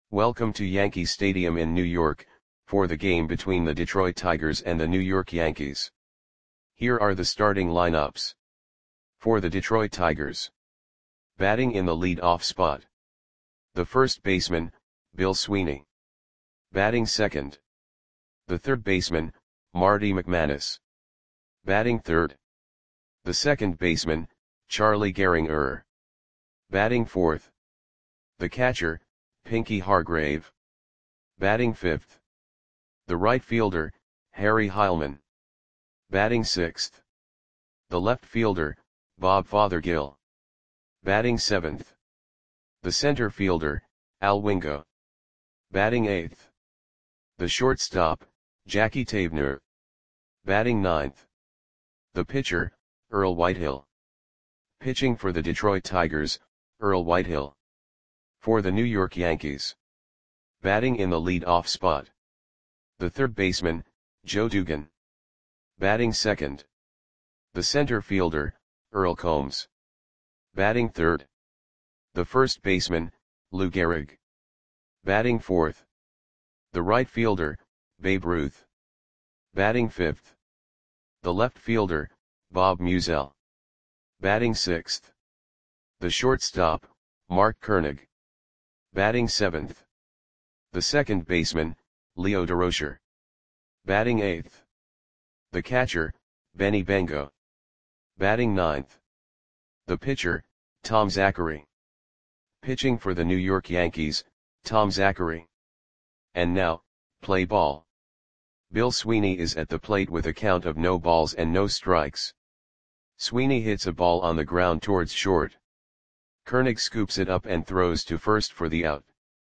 Welcome to Yankee Stadium in New York, for the game between the Detroit Tigers and the New York Yankees. Here are the starting lineups. For the Detroit Tigers. Batting in the lead-off spot. The first baseman, Bill Sweeney. Batting second. The third baseman, Marty McManus. Batting third. The second baseman, Charlie Gehringer. Batting fourth. The catcher, Pinky Hargrave. Batting fifth. The right fielder, Harry Heilmann. Batting sixth. The left fielder, Bob Fothergill. Batting seventh. The center fielder, Al Wingo. Batting eighth. The shortstop, Jackie Taebner. Batting ninth. The pitcher, Earl Whitehill. Pitching for the Detroit Tigers, Earl Whitehill. For the New York Yankees. Batting in the lead-off spot. The third baseman, Joe Dugan. Batting second. The center fielder, Earl Combs. Batting third. The first baseman, Lou Gehrig. Batting fourth. The right fielder, Babe Ruth. Batting fifth. The left fielder, Bob Musial. Batting sixth. The shortstop, Mark Koenig. Batting seventh. The second baseman, Leo Durocher. Batting eighth. The catcher, Benny Bengo. Batting ninth. The pitcher, Tom Zachary. Pitching for the New York Yankees, Tom Zachary. And now, play ball. Bill Sweeney is at the plate with a count of no balls and no strikes. Sweeney hits a ball on the ground towards short. Koenig scoops it up and throws to first for the out.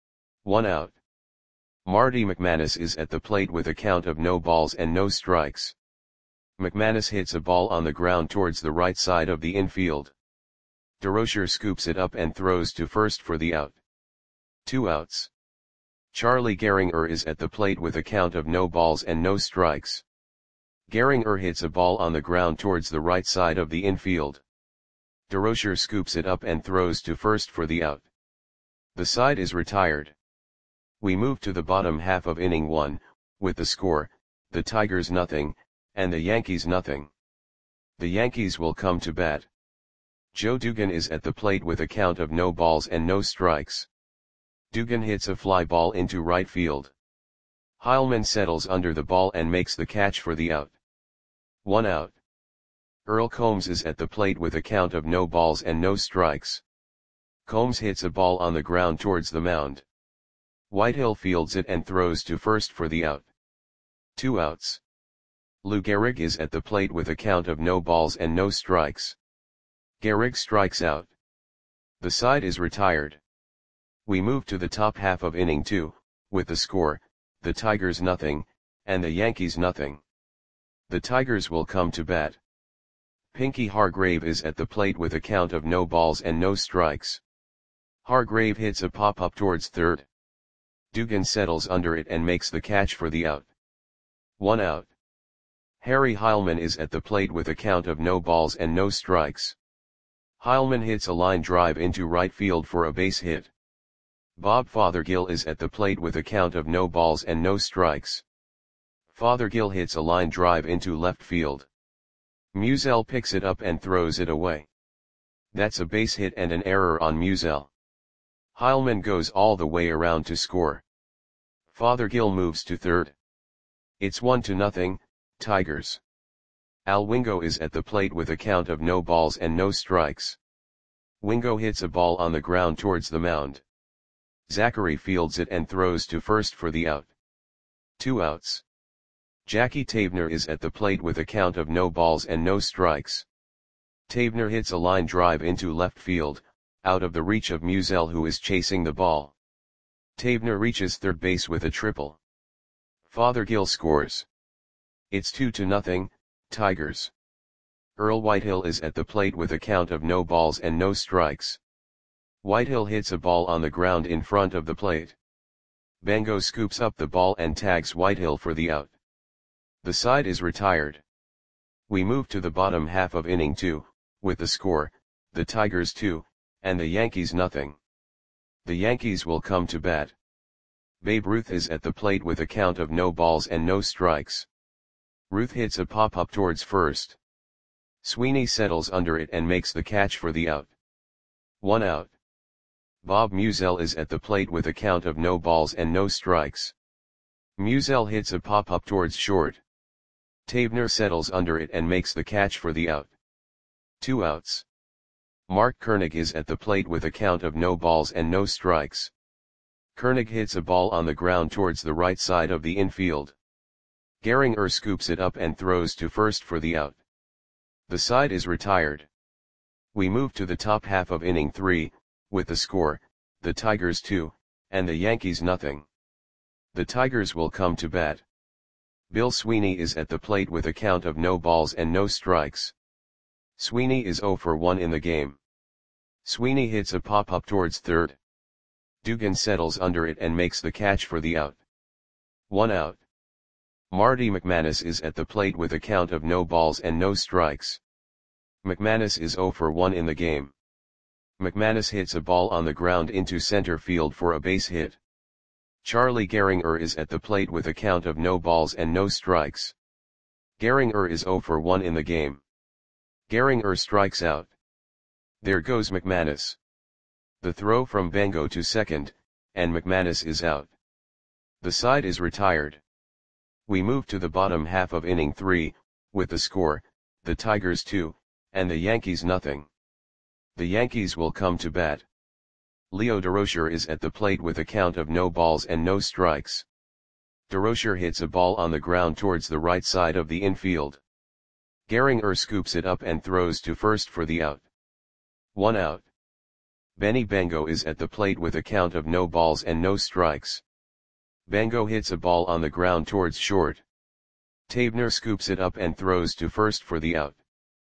1 out. Marty McManus is at the plate with a count of no balls and no strikes. McManus hits a ball on the ground towards the right side of the infield. Durocher scoops it up and throws to first for the out. 2 outs. Charlie Gehringer is at the plate with a count of no balls and no strikes. Gehringer hits a ball on the ground towards the right side of the infield. Durocher scoops it up and throws to first for the out. The side is retired. We move to the bottom half of inning 1, with the score, the Tigers nothing, and the Yankees nothing. The Yankees will come to bat. Joe Dugan is at the plate with a count of no balls and no strikes. Dugan hits a fly ball into right field. Heilmann settles under the ball and makes the catch for the out. 1 out. Earl Combs is at the plate with a count of no balls and no strikes. Combs hits a ball on the ground towards the mound. Whitehill fields it and throws to first for the out. 2 outs. Lou Gehrig is at the plate with a count of no balls and no strikes. Gehrig strikes out. The side is retired. We move to the top half of inning 2, with the score, the Tigers nothing, and the Yankees nothing. The Tigers will come to bat. Pinky Hargrave is at the plate with a count of no balls and no strikes. Hargrave hits a pop-up towards third. Dugan settles under it and makes the catch for the out. 1 out. Harry Heilmann is at the plate with a count of no balls and no strikes. Heilmann hits a line drive into right field for a base hit. Bob Fothergill is at the plate with a count of no balls and no strikes. Fothergill hits a line drive into left field. Musial picks it up and throws it away. That's a base hit and an error on Musial. Heilmann goes all the way around to score. Fothergill moves to third. It's 1-0, Tigers. Al Wingo is at the plate with a count of no balls and no strikes. Wingo hits a ball on the ground towards the mound. Zachary fields it and throws to first for the out. 2 outs. Jackie Taebner is at the plate with a count of no balls and no strikes. Taebner hits a line drive into left field, out of the reach of Musial who is chasing the ball. Taebner reaches third base with a triple. Fothergill scores. It's 2-0, Tigers. Earl Whitehill is at the plate with a count of no balls and no strikes. Whitehill hits a ball on the ground in front of the plate. Bengo scoops up the ball and tags Whitehill for the out. The side is retired. We move to the bottom half of inning 2, with the score, the Tigers 2, and the Yankees nothing. The Yankees will come to bat. Babe Ruth is at the plate with a count of no balls and no strikes. Ruth hits a pop-up towards first. Sweeney settles under it and makes the catch for the out. 1 out. Bob Musell is at the plate with a count of no balls and no strikes. Musell hits a pop-up towards short. Tavener settles under it and makes the catch for the out. 2 outs. Mark Koenig is at the plate with a count of no balls and no strikes. Koenig hits a ball on the ground towards the right side of the infield. Gehringer scoops it up and throws to first for the out. The side is retired. We move to the top half of inning 3, with the score, the Tigers 2, and the Yankees nothing. The Tigers will come to bat. Bill Sweeney is at the plate with a count of no balls and no strikes. Sweeney is 0 for 1 in the game. Sweeney hits a pop-up towards third. Dugan settles under it and makes the catch for the out. 1 out. Marty McManus is at the plate with a count of no balls and no strikes. McManus is 0 for 1 in the game. McManus hits a ball on the ground into center field for a base hit. Charlie Gehringer is at the plate with a count of no balls and no strikes. Gehringer is 0 for 1 in the game. Gehringer strikes out. There goes McManus. The throw from Bengo to second, and McManus is out. The side is retired. We move to the bottom half of inning 3, with the score, the Tigers 2, and the Yankees nothing. The Yankees will come to bat. Leo Durocher is at the plate with a count of no balls and no strikes. Durocher hits a ball on the ground towards the right side of the infield. Gehringer scoops it up and throws to first for the out. 1 out. Benny Bengo is at the plate with a count of no balls and no strikes. Bengo hits a ball on the ground towards short. Tavener scoops it up and throws to first for the out.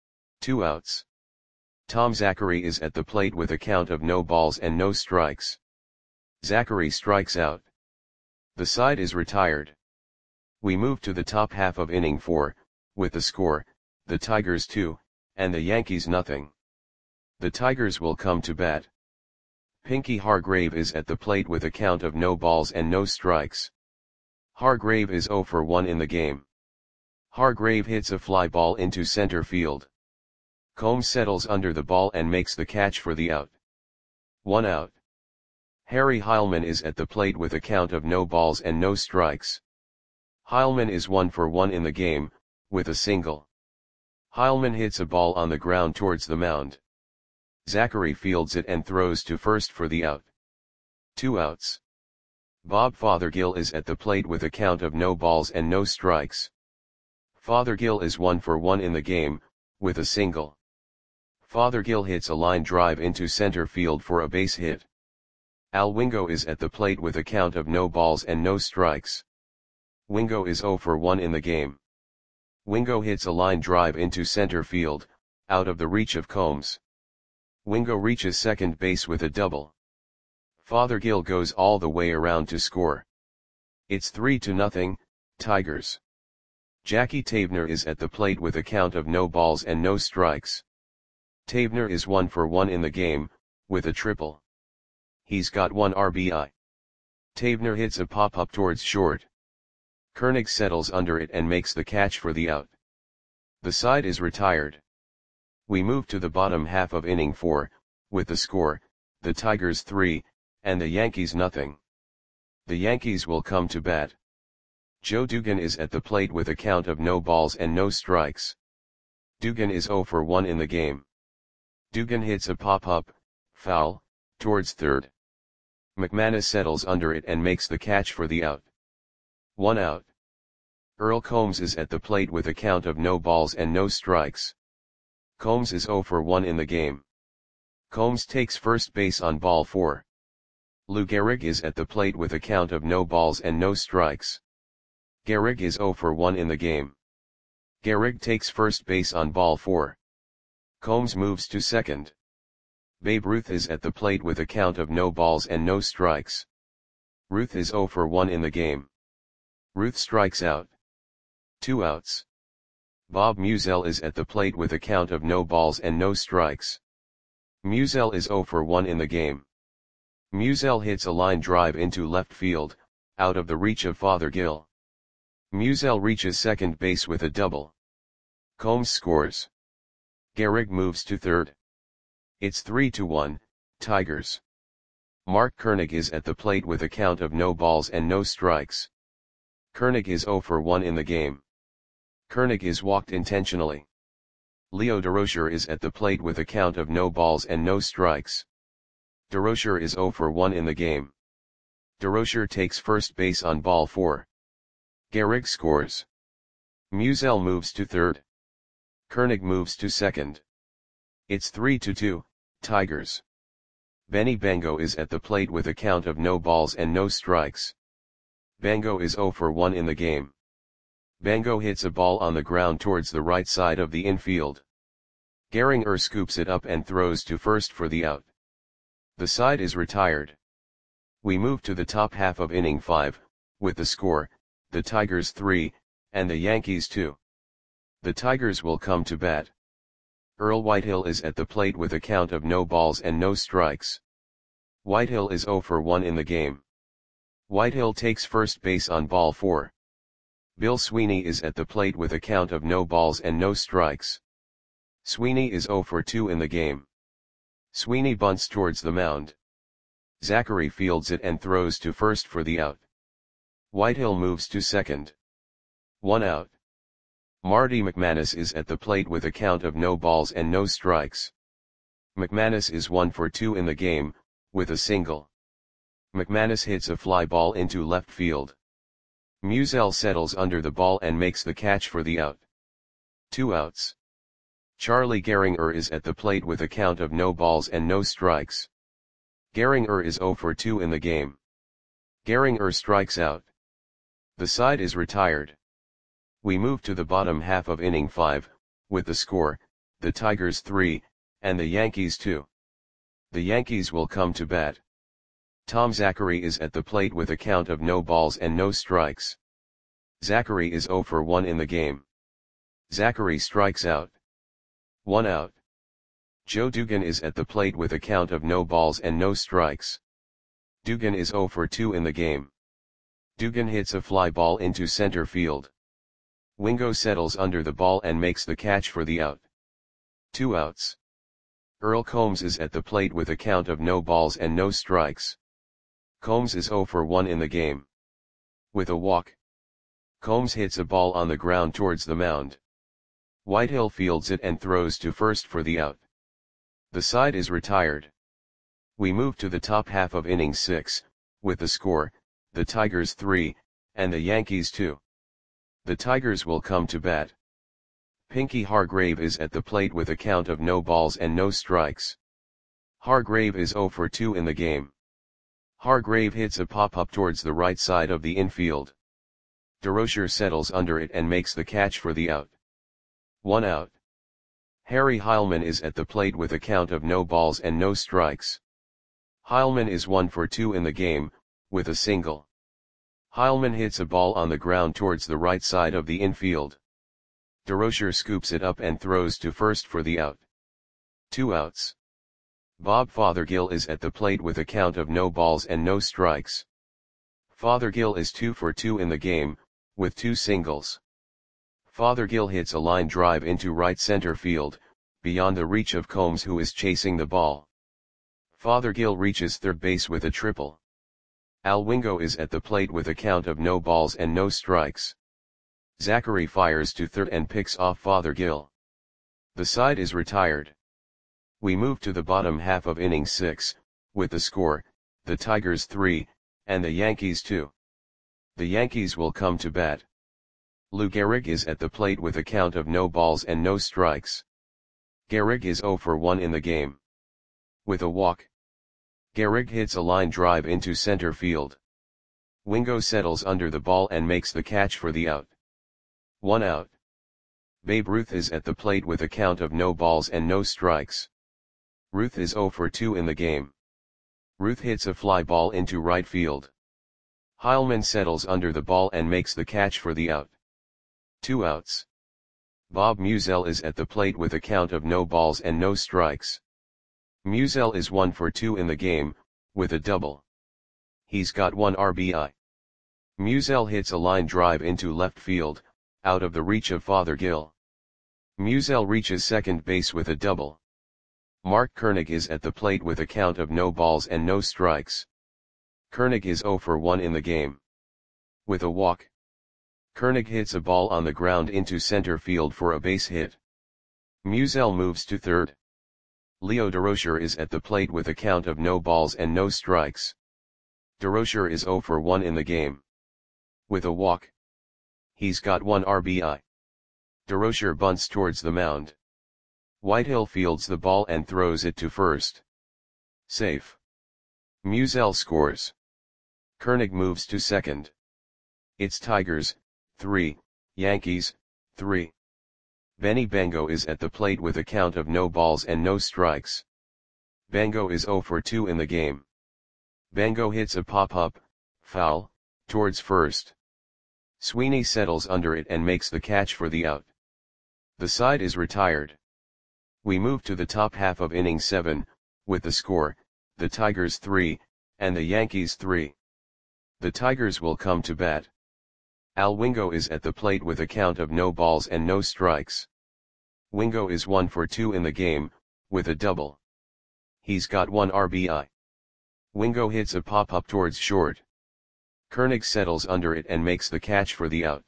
2 outs. Tom Zachary is at the plate with a count of no balls and no strikes. Zachary strikes out. The side is retired. We move to the top half of inning 4, with the score, the Tigers 2, and the Yankees nothing. The Tigers will come to bat. Pinky Hargrave is at the plate with a count of no balls and no strikes. Hargrave is 0 for 1 in the game. Hargrave hits a fly ball into center field. Combs settles under the ball and makes the catch for the out. 1 out. Harry Heilman is at the plate with a count of no balls and no strikes. Heilman is 1 for 1 in the game, with a single. Heilman hits a ball on the ground towards the mound. Zachary fields it and throws to first for the out. 2 outs. Bob Fothergill is at the plate with a count of no balls and no strikes. Fothergill is 1 for 1 in the game, with a single. Fothergill hits a line drive into center field for a base hit. Al Wingo is at the plate with a count of no balls and no strikes. Wingo is 0 for 1 in the game. Wingo hits a line drive into center field, out of the reach of Combs. Wingo reaches second base with a double. Fothergill goes all the way around to score. It's 3-0, Tigers. Jackie Tavener is at the plate with a count of no balls and no strikes. Tavener is 1 for 1 in the game, with a triple. He's got 1 RBI. Tavener hits a pop-up towards short. Koenig settles under it and makes the catch for the out. The side is retired. We move to the bottom half of inning 4, with the score, the Tigers 3, and the Yankees nothing. The Yankees will come to bat. Joe Dugan is at the plate with a count of no balls and no strikes. Dugan is 0 for 1 in the game. Dugan hits a pop-up, foul, towards third. McManus settles under it and makes the catch for the out. 1 out. Earl Combs is at the plate with a count of no balls and no strikes. Combs is 0 for 1 in the game. Combs takes first base on ball 4. Lou Gehrig is at the plate with a count of no balls and no strikes. Gehrig is 0 for 1 in the game. Gehrig takes first base on ball 4. Combs moves to second. Babe Ruth is at the plate with a count of no balls and no strikes. Ruth is 0 for 1 in the game. Ruth strikes out. 2 outs. Bob Musell is at the plate with a count of no balls and no strikes. Musell is 0 for 1 in the game. Musell hits a line drive into left field, out of the reach of Fothergill. Musiel reaches second base with a double. Combs scores. Gehrig moves to third. It's 3-1, Tigers. Mark Koenig is at the plate with a count of no balls and no strikes. Koenig is 0 for 1 in the game. Koenig is walked intentionally. Leo Durocher is at the plate with a count of no balls and no strikes. Durocher is 0 for 1 in the game. Durocher takes first base on ball 4. Gehrig scores. Musiel moves to third. Koenig moves to second. It's 3-2, Tigers. Benny Bango is at the plate with a count of no balls and no strikes. Bango is 0 for 1 in the game. Bango hits a ball on the ground towards the right side of the infield. Gehringer scoops it up and throws to first for the out. The side is retired. We move to the top half of inning 5, with the score, the Tigers 3, and the Yankees 2. The Tigers will come to bat. Earl Whitehill is at the plate with a count of no balls and no strikes. Whitehill is 0 for 1 in the game. Whitehill takes first base on ball 4. Bill Sweeney is at the plate with a count of no balls and no strikes. Sweeney is 0 for 2 in the game. Sweeney bunts towards the mound. Zachary fields it and throws to first for the out. Whitehill moves to second. 1 out. Marty McManus is at the plate with a count of no balls and no strikes. McManus is 1 for 2 in the game, with a single. McManus hits a fly ball into left field. Musiel settles under the ball and makes the catch for the out. 2 outs. Charlie Gehringer is at the plate with a count of no balls and no strikes. Gehringer is 0 for 2 in the game. Gehringer strikes out. The side is retired. We move to the bottom half of inning 5, with the score, the Tigers 3, and the Yankees 2. The Yankees will come to bat. Tom Zachary is at the plate with a count of no balls and no strikes. Zachary is 0 for 1 in the game. Zachary strikes out. 1 out. Joe Dugan is at the plate with a count of no balls and no strikes. Dugan is 0 for 2 in the game. Dugan hits a fly ball into center field. Wingo settles under the ball and makes the catch for the out. 2 outs. Earl Combs is at the plate with a count of no balls and no strikes. Combs is 0 for 1 in the game. With a walk. Combs hits a ball on the ground towards the mound. Whitehill fields it and throws to first for the out. The side is retired. We move to the top half of inning 6, with the score, the Tigers 3, and the Yankees 2. The Tigers will come to bat. Pinky Hargrave is at the plate with a count of no balls and no strikes. Hargrave is 0 for 2 in the game. Hargrave hits a pop-up towards the right side of the infield. Durocher settles under it and makes the catch for the out. 1 out. Harry Heilman is at the plate with a count of no balls and no strikes. Heilman is 1 for 2 in the game, with a single. Heilman hits a ball on the ground towards the right side of the infield. Durocher scoops it up and throws to first for the out. 2 outs. Bob Fothergill is at the plate with a count of no balls and no strikes. Fothergill is 2 for 2 in the game, with 2 singles. Fothergill hits a line drive into right center field, beyond the reach of Combs, who is chasing the ball. Fothergill reaches third base with a triple. Al Wingo is at the plate with a count of no balls and no strikes. Zachary fires to third and picks off Fothergill. The side is retired. We move to the bottom half of inning 6, with the score, the Tigers 3, and the Yankees 2. The Yankees will come to bat. Lou Gehrig is at the plate with a count of no balls and no strikes. Gehrig is 0 for 1 in the game. With a walk. Gehrig hits a line drive into center field. Wingo settles under the ball and makes the catch for the out. 1 out. Babe Ruth is at the plate with a count of no balls and no strikes. Ruth is 0 for 2 in the game. Ruth hits a fly ball into right field. Heilman settles under the ball and makes the catch for the out. 2 outs. Bob Musiel is at the plate with a count of no balls and no strikes. Musiel is 1 for 2 in the game, with a double. He's got 1 RBI. Musial hits a line drive into left field, out of the reach of Fothergill. Musial reaches second base with a double. Mark Koenig is at the plate with a count of no balls and no strikes. Koenig is 0 for 1 in the game. With a walk, Koenig hits a ball on the ground into center field for a base hit. Musial moves to third. Leo Durocher is at the plate with a count of no balls and no strikes. Durocher is 0 for 1 in the game. With a walk, he's got 1 RBI. Durocher bunts towards the mound. Whitehill fields the ball and throws it to first. Safe. Musial scores. Koenig moves to second. It's Tigers, 3, Yankees, 3. Benny Bango is at the plate with a count of no balls and no strikes. Bango is 0 for 2 in the game. Bango hits a pop-up, foul, towards first. Sweeney settles under it and makes the catch for the out. The side is retired. We move to the top half of inning 7, with the score, the Tigers 3, and the Yankees 3. The Tigers will come to bat. Al Wingo is at the plate with a count of no balls and no strikes. Wingo is 1 for 2 in the game, with a double. He's got 1 RBI. Wingo hits a pop-up towards short. Koenig settles under it and makes the catch for the out.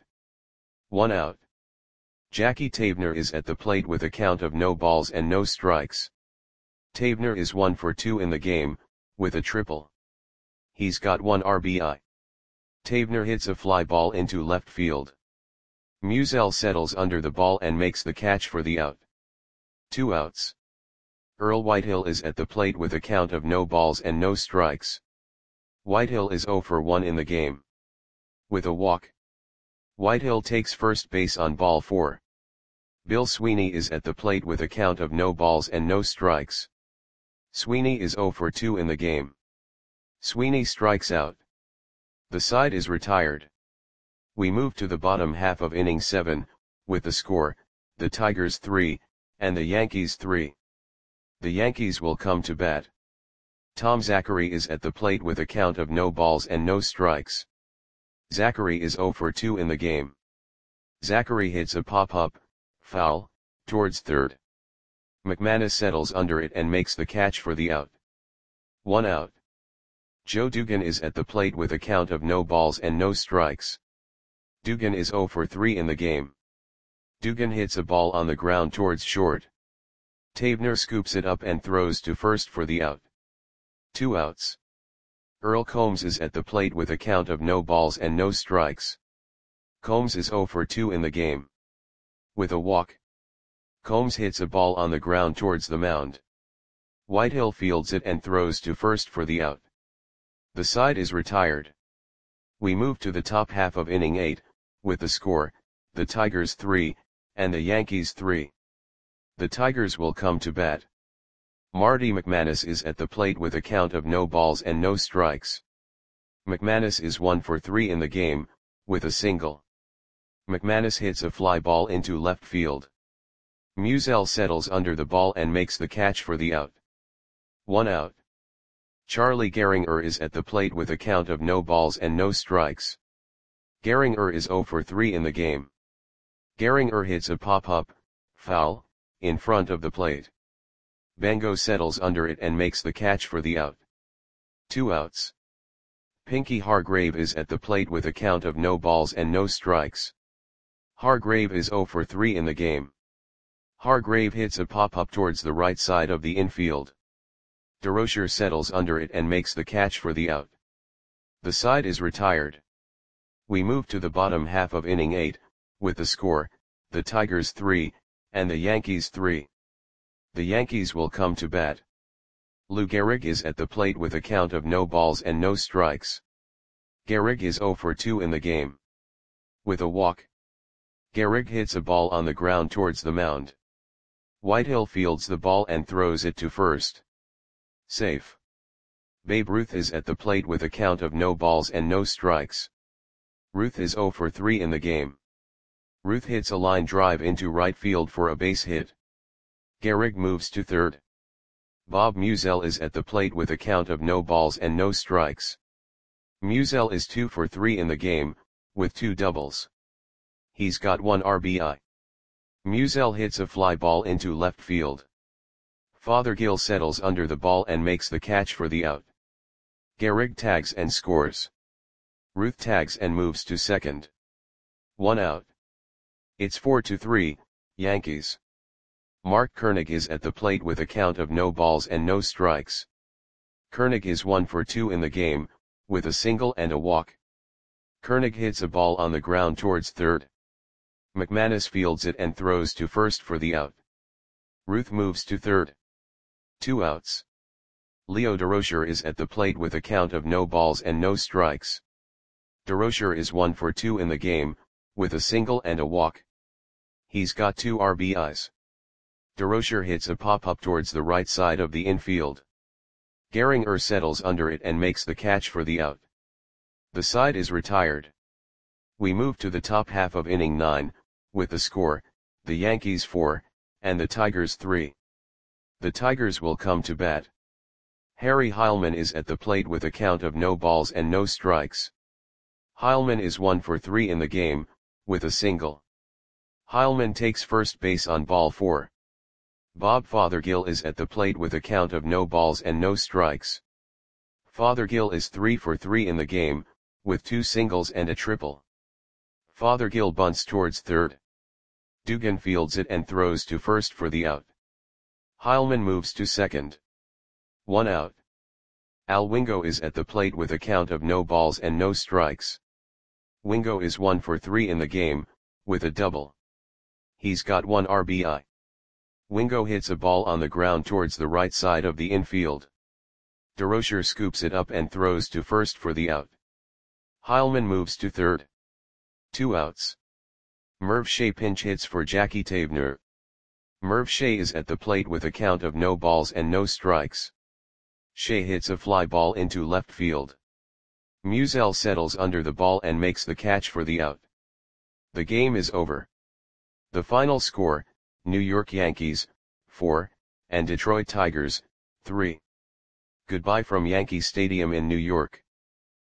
1 out. Jackie Tavener is at the plate with a count of no balls and no strikes. Tavener is 1 for 2 in the game, with a triple. He's got 1 RBI. Tavener hits a fly ball into left field. Musial settles under the ball and makes the catch for the out. 2 outs. Earl Whitehill is at the plate with a count of no balls and no strikes. Whitehill is 0 for 1 in the game. With a walk, Whitehill takes first base on ball 4. Bill Sweeney is at the plate with a count of no balls and no strikes. Sweeney is 0 for 2 in the game. Sweeney strikes out. The side is retired. We move to the bottom half of inning 7, with the score, the Tigers 3, and the Yankees 3. The Yankees will come to bat. Tom Zachary is at the plate with a count of no balls and no strikes. Zachary is 0 for 2 in the game. Zachary hits a pop-up, foul, towards third. McManus settles under it and makes the catch for the out. 1 out. Joe Dugan is at the plate with a count of no balls and no strikes. Dugan is 0 for 3 in the game. Dugan hits a ball on the ground towards short. Tavener scoops it up and throws to first for the out. 2 outs. Earl Combs is at the plate with a count of no balls and no strikes. Combs is 0 for 2 in the game. With a walk, Combs hits a ball on the ground towards the mound. Whitehill fields it and throws to first for the out. The side is retired. We move to the top half of inning 8, with the score, the Tigers 3, and the Yankees 3. The Tigers will come to bat. Marty McManus is at the plate with a count of no balls and no strikes. McManus is 1 for 3 in the game, with a single. McManus hits a fly ball into left field. Musial settles under the ball and makes the catch for the out. 1 out. Charlie Gehringer is at the plate with a count of no balls and no strikes. Gehringer is 0 for 3 in the game. Gehringer hits a pop-up, foul, in front of the plate. Bango settles under it and makes the catch for the out. 2 outs. Pinky Hargrave is at the plate with a count of no balls and no strikes. Hargrave is 0 for 3 in the game. Hargrave hits a pop-up towards the right side of the infield. Durocher settles under it and makes the catch for the out. The side is retired. We move to the bottom half of inning 8, with the score, the Tigers 3, and the Yankees 3. The Yankees will come to bat. Lou Gehrig is at the plate with a count of no balls and no strikes. Gehrig is 0 for 2 in the game. With a walk, Gehrig hits a ball on the ground towards the mound. Whitehill fields the ball and throws it to first. Safe. Babe Ruth is at the plate with a count of no balls and no strikes. Ruth is 0 for 3 in the game. Ruth hits a line drive into right field for a base hit. Gehrig moves to third. Bob Musial is at the plate with a count of no balls and no strikes. Musial is 2 for 3 in the game, with 2 doubles. He's got 1 RBI. Musial hits a fly ball into left field. Fothergill settles under the ball and makes the catch for the out. Gehrig tags and scores. Ruth tags and moves to second. 1 out. It's 4-3, Yankees. Mark Koenig is at the plate with a count of no balls and no strikes. Koenig is 1 for 2 in the game, with a single and a walk. Koenig hits a ball on the ground towards third. McManus fields it and throws to first for the out. Ruth moves to third. 2 outs. Leo Durocher is at the plate with a count of no balls and no strikes. Durocher is 1 for 2 in the game, with a single and a walk. He's got 2 RBIs. Durocher hits a pop-up towards the right side of the infield. Gehringer settles under it and makes the catch for the out. The side is retired. We move to the top half of inning 9, with the score, the Yankees 4, and the Tigers 3. The Tigers will come to bat. Harry Heilmann is at the plate with a count of no balls and no strikes. Heilmann is 1 for 3 in the game, with a single. Heilmann takes first base on ball 4. Bob Fothergill is at the plate with a count of no balls and no strikes. Fothergill is 3 for 3 in the game, with 2 singles and a triple. Fothergill bunts towards third. Dugan fields it and throws to first for the out. Heilmann moves to second. 1 out. Al Wingo is at the plate with a count of no balls and no strikes. Wingo is 1 for 3 in the game, with a double. He's got 1 RBI. Wingo hits a ball on the ground towards the right side of the infield. Durocher scoops it up and throws to first for the out. Heilmann moves to third. 2 outs. Merv Shea pinch hits for Jackie Tavener. Merv Shea is at the plate with a count of no balls and no strikes. Shea hits a fly ball into left field. Musial settles under the ball and makes the catch for the out. The game is over. The final score, New York Yankees, 4, and Detroit Tigers, 3. Goodbye from Yankee Stadium in New York.